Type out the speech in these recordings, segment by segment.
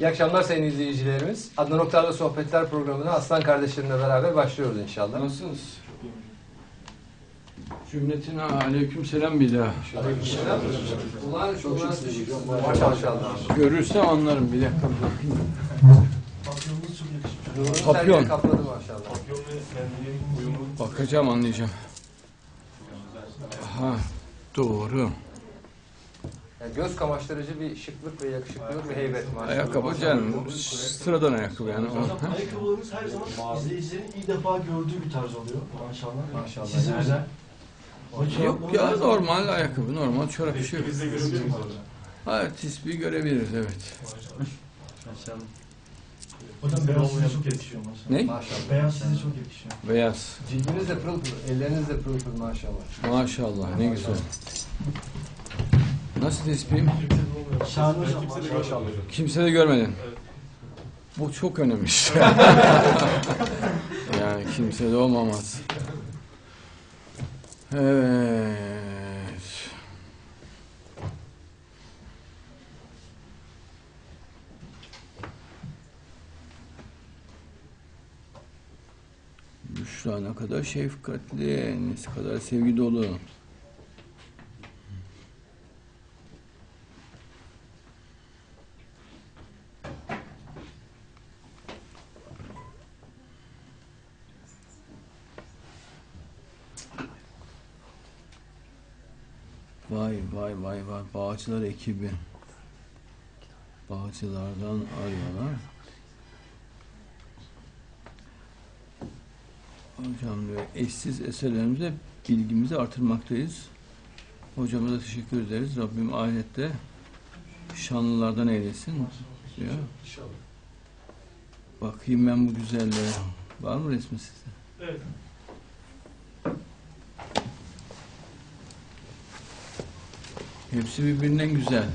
İyi akşamlar sayın izleyicilerimiz. Adnan Oktar'la Sohbetler programına Aslan kardeşlerimle beraber başlıyoruz inşallah. Nasılsınız? Cümletine aleykümselam bir daha. Aleykümselam. Maşallah. Görürsem anlarım, bir dakika bakayım. Papyonunuz çok yakışmış. Papyon. Kapladı maşallah. Papyon ve mendilin uyumu. Bakacağım, anlayacağım. Aha, doğru. Yani göz kamaştırıcı bir şıklık ve yakışıklılık ve heybet maşallah. Ayakkabı canım, sıradan ayakkabı yani. Ayakkabılarınız her zaman izleyicilerin ilk defa gördüğü bir tarz oluyor. Maşallah. Maşallah. Size Yani. özel. Yok ya, normal ayakkabı, normal çorap bir şey yok. Biz de görebilir miyiz? Ha, tisbihi görebiliriz, evet. Maşallah. Hocam beyaz size çok yakışıyor maşallah. Ne? Maşallah. Beyaz size çok yakışıyor. Beyaz. Cildiniz de pırıl pırıl, elleriniz de pırıl pırıl maşallah. Maşallah, ne güzel. Nasıl tespihim? Şahane hocam maşallah. Kimse de görmedin. Bu çok önemli. Yani kimse de olmamaz. Evet. Büşra ne kadar şefkatli, ne kadar sevgi dolu. Vay vay vay vay, Bağcılar ekibi. Bağcılardan arıyorlar. Hocam diyor, eşsiz eserlerimizle bilgimizi artırmaktayız. Hocamıza teşekkür ederiz. Rabbim ahirette şanlılardan eylesin diyor. Bakayım ben bu güzelliğe. Var mı resmi sizde? Evet. Hepsi birbirinden güzel.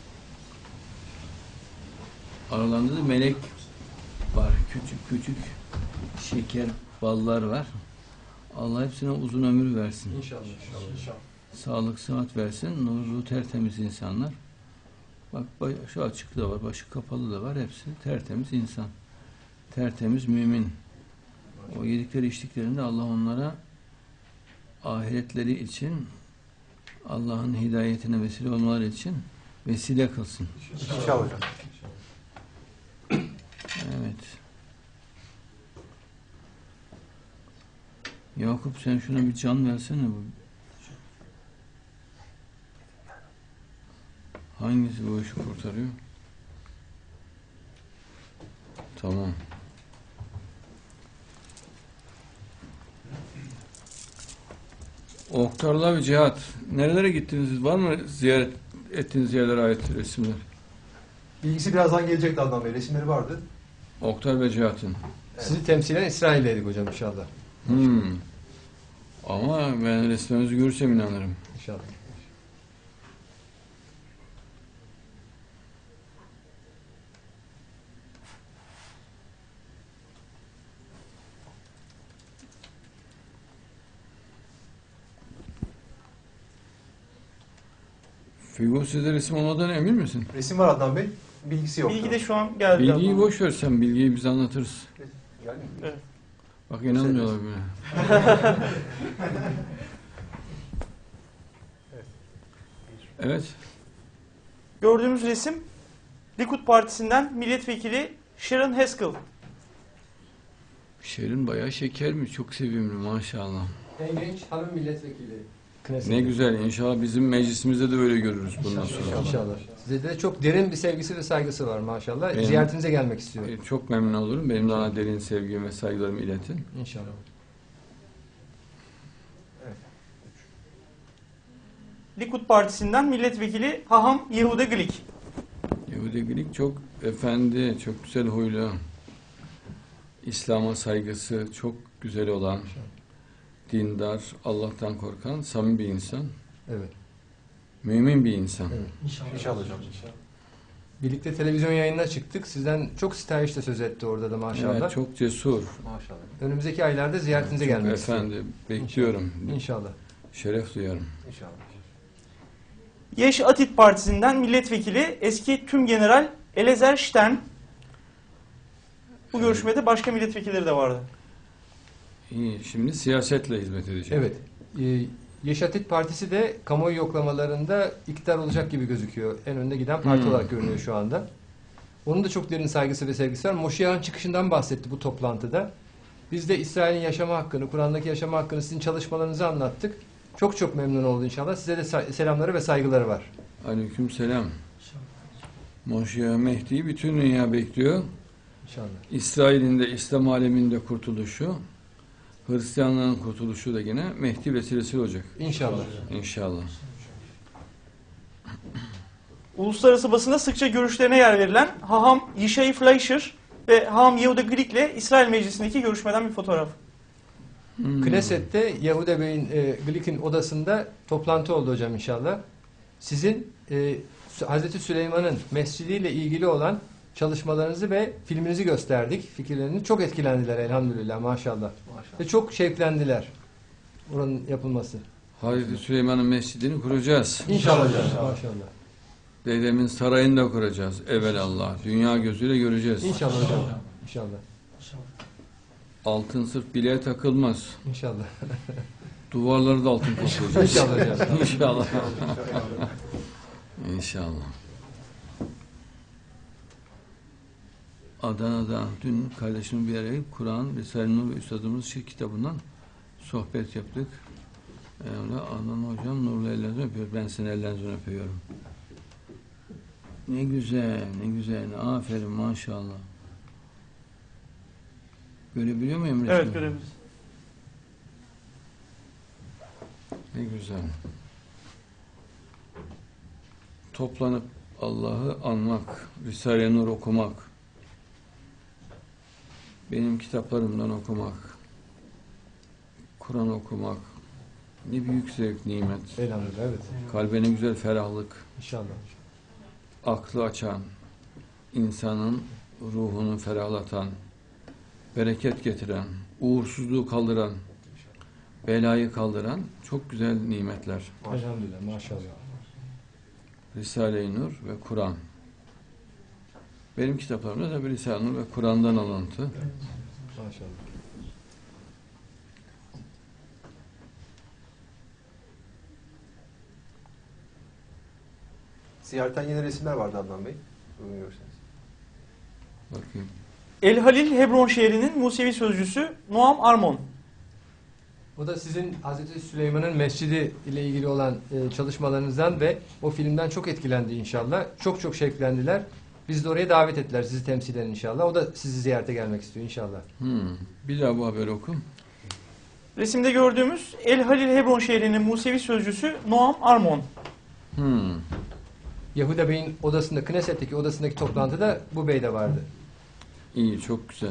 Aralarında da melek var. Küçük küçük şeker ballar var. Allah hepsine uzun ömür versin. İnşallah. İnşallah. Sağlık, sıhhat versin. Nurlu, tertemiz insanlar. Bak şu açık da var, başı kapalı da var. Hepsi tertemiz insan. Tertemiz mümin. O yedikleri içtiklerinde Allah onlara ahiretleri için, Allah'ın hidayetine vesile olmaları için vesile kılsın. İnşallah hocam. Evet. Yakup, sen şuna bir can versene. Hangisi bu işi kurtarıyor? Tamam. Oktarlar ve Cihat. Nerelere gittiniz? Var mı ziyaret ettiğiniz yerlere ait resimler? Bilgisi birazdan gelecekti Adnan Bey. Resimleri vardı. Oktar ve Cihat'ın. Sizi temsilen İsrail'deydik hocam inşallah. Ama ben resminizi görürsem inanırım. İnşallah. Figo, size resim olmadan emin misin? Resim var Adnan Bey. Bilgisi yok. Bilgi de şu an geldi. Bilgiyi Adnan. boş ver, sen bilgiyi bize anlatırız. Geldi mi? Evet. Bak inanmıyorlar bile. Evet. Gördüğümüz resim Likud Partisi'nden milletvekili Sharon Haskell. Şerin bayağı şekermiş, çok sevimli maşallah. En genç hanım milletvekili. Ne güzel, inşallah bizim meclisimizde de öyle görürüz bundan sonra. İnşallah. Size de çok derin bir sevgisi ve saygısı var maşallah. Benim- Ziyaretinize gelmek istiyor. Çok memnun olurum. Benim de ona derin sevgimi ve saygılarımı iletin. İnşallah. Likud Partisi'nden milletvekili Haham Yehuda Glick. Yahudi Glik çok efendi, çok güzel huylu. İslam'a saygısı çok güzel olan, dindar, Allah'tan korkan, samimi bir insan. Evet. Mümin bir insan. Evet. İnşallah hocam. Birlikte televizyon yayınına çıktık. Sizden çok sitayişle söz etti orada da maşallah. Evet, çok cesur. Maşallah. Önümüzdeki aylarda ziyaretinize Çok gelmek istiyor. efendi, bekliyorum. İnşallah. Şeref duyarım. İnşallah. Yeş Atit Partisi'nden milletvekili eski Tümgeneral Elezer Stern. Bu görüşmede başka milletvekilleri de vardı. İyi, şimdi siyasetle hizmet edecek. Evet. Yeşatit Partisi de kamuoyu yoklamalarında iktidar olacak gibi gözüküyor. En önde giden parti olarak görünüyor şu anda. Onun da çok derin saygısı ve sevgisi var. Moşiyah'ın çıkışından bahsetti bu toplantıda. Biz de İsrail'in yaşama hakkını, Kur'an'daki yaşama hakkını, sizin çalışmalarınızı anlattık. Çok çok memnun oldu inşallah. Size de selamları ve saygıları var. Aleyküm selam. Moşiyah Mehdi'yi bütün dünya bekliyor. İnşallah. İsrail'in de İslam aleminde kurtuluşu, Hristiyanlığın kurtuluşu da yine Mehdi vesilesi olacak. İnşallah. İnşallah. Uluslararası basında sıkça görüşlerine yer verilen Haham Yishai Fleischer ve Haham Yehuda Glick ile İsrail Meclisi'ndeki görüşmeden bir fotoğraf. Knesset'te Yehuda Bey'in, Glick'in odasında toplantı oldu hocam inşallah. Sizin Hazreti Süleyman'ın mescidiyle ilgili olan çalışmalarınızı ve filminizi gösterdik. Fikirlerini çok etkilendiler elhamdülillah maşallah. Ve çok şevklendiler oranın yapılması. Hazreti Süleyman'ın mescidini kuracağız. İnşallah hocam. Maşallah. Dedemin sarayını da kuracağız evelallah. Dünya gözüyle göreceğiz. İnşallah hocam. İnşallah. Altın sırf bileğe takılmaz. İnşallah. Duvarları da altın kaplayacağız. İnşallah hocam. İnşallah. İnşallah. Adana'da dün kardeşim bir araya Kur'an, Risale-i Nur ve Üstadımız kitabından sohbet yaptık. Adnan hocam nurlu ellerinizden öpüyor. Ben seni ellerinizden öpüyorum. Ne güzel, ne güzel. Aferin maşallah. Görebiliyor muyum resmi? Evet, görebiliriz. Ne güzel. Toplanıp Allah'ı anmak, Risale-i Nur okumak, benim kitaplarımdan okumak, Kur'an okumak, ne büyük zevk, nimet. Elhamdülillah evet. Kalbe ne güzel ferahlık, İnşallah. aklı açan, insanın ruhunu ferahlatan, bereket getiren, uğursuzluğu kaldıran, belayı kaldıran çok güzel nimetler. Elhamdülillah maşallah. Risale-i Nur ve Kur'an. Benim kitaplarımda da bir Risale-i Nur ve Kur'an'dan alıntı. Maşallah. Ziyaretten yeni resimler vardı Adnan Bey. Bunu görürseniz. Bakayım. El Halil Hebron şehrinin Musevi sözcüsü Noam Armon. Bu da sizin Hazreti Süleyman'ın mescidi ile ilgili olan çalışmalarınızdan ve o filmden çok etkilendi inşallah. Çok çok şevklendiler. Bizi de oraya davet ettiler sizi temsilen inşallah. O da sizi ziyarete gelmek istiyor inşallah. Bir daha bu haberi oku. Resimde gördüğümüz El Halil Hebron şehrinin Musevi sözcüsü Noam Armon. Yehuda Bey'in odasında, Knesset'teki odasındaki toplantıda bu bey de vardı. İyi, çok güzel.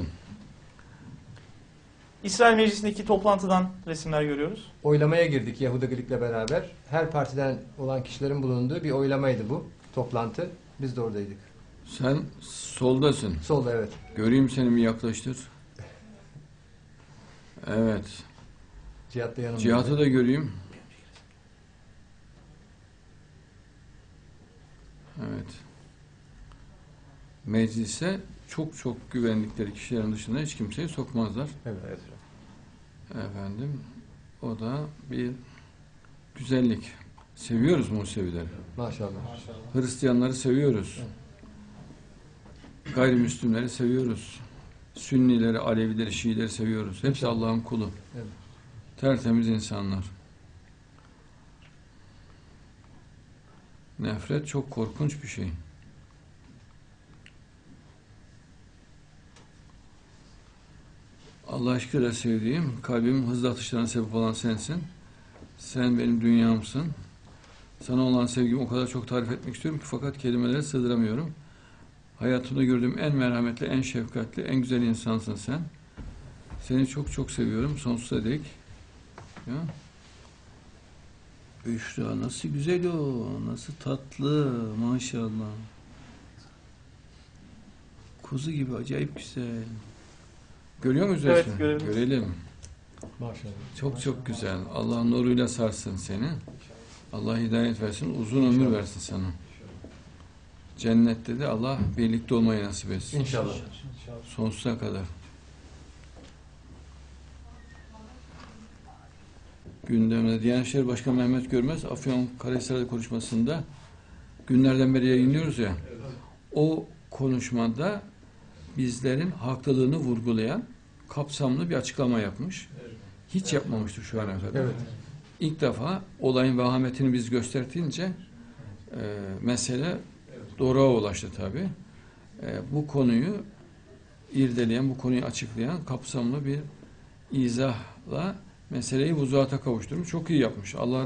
İsrail Meclisi'ndeki toplantıdan resimler görüyoruz. Oylamaya girdik Yehuda Glick'le beraber. Her partiden olan kişilerin bulunduğu bir oylamaydı bu toplantı. Biz de oradaydık. Sen soldasın. Solda evet. Göreyim seni, bir yaklaştır. Evet. Cihat da yanımda. Cihat'ı da göreyim. Evet. Meclise çok çok güvendikleri kişilerin dışında hiç kimseyi sokmazlar. Evet. Efendim, o da bir güzellik. Seviyoruz Musevileri. Maşallah. Hristiyanları seviyoruz. Gayrimüslimleri seviyoruz. Sünnileri, Alevileri, Şiileri seviyoruz. Hepsi Allah'ın kulu. Evet. Tertemiz insanlar. Nefret çok korkunç bir şey. Allah aşkıyla sevdiğim, kalbimin hızlı atışlarına sebep olan sensin. Sen benim dünyamsın. Sana olan sevgimi o kadar çok tarif etmek istiyorum ki fakat kelimelere sığdıramıyorum. Hayatımda gördüğüm en merhametli, en şefkatli, en güzel insansın sen. Seni çok çok seviyorum sonsuza dek. Ya. Büşra nasıl güzel o, nasıl tatlı maşallah. Kuzu gibi acayip güzel. Görüyor muyuz Evet, resmi? görebiliriz. Görelim. Maşallah. Çok çok güzel. Allah nuruyla sarsın seni. Allah hidayet versin, uzun ömür versin sana. Cennette de Allah birlikte olmayı nasip etsin. İnşallah. Sonsuza kadar. Gündemde Diyanet İşleri Başkanı Mehmet Görmez Afyonkarahisar'da konuşmasında günlerden beri yayınlıyoruz ya. O konuşmada bizlerin haklılığını vurgulayan kapsamlı bir açıklama yapmış. Hiç yapmamıştır şu ana kadar. Evet. İlk defa olayın vehametini biz gösterdiğince mesele doğruğa ulaştı tabii. Bu konuyu irdeleyen, bu konuyu açıklayan kapsamlı bir izahla meseleyi vuzuata kavuşturmuş. Çok iyi yapmış. Allah